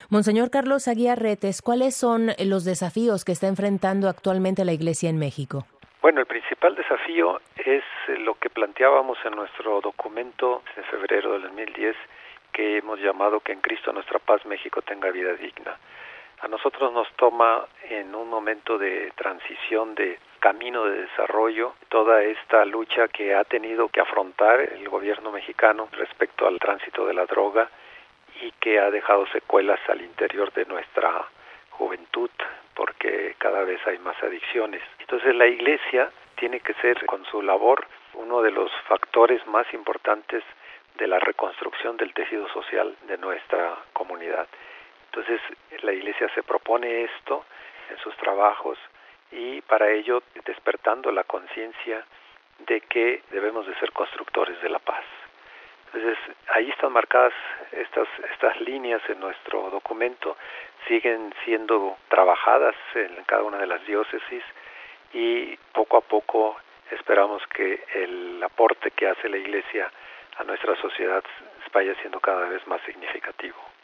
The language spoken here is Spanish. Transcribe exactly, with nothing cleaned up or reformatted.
Monseñor Carlos Aguiar Retes, ¿cuáles son los desafíos que está enfrentando actualmente la Iglesia en México? Bueno, el principal desafío es lo que planteábamos en nuestro documento de febrero del dos mil diez, que hemos llamado Que en Cristo nuestra paz México tenga vida digna. A nosotros nos toma en un momento de transición, de camino de desarrollo, toda esta lucha que ha tenido que afrontar el gobierno mexicano respecto al tránsito de la droga y que ha dejado secuelas al interior de nuestra juventud, porque cada vez hay más adicciones. Entonces la Iglesia tiene que ser, con su labor, uno de los factores más importantes de la reconstrucción del tejido social de nuestra comunidad. Entonces la Iglesia se propone esto en sus trabajos y para ello despertando la conciencia de que debemos de ser constructores de la paz. Entonces ahí están marcadas estas, estas líneas en nuestro documento, siguen siendo trabajadas en cada una de las diócesis y poco a poco esperamos que el aporte que hace la Iglesia a nuestra sociedad vaya siendo cada vez más significativo.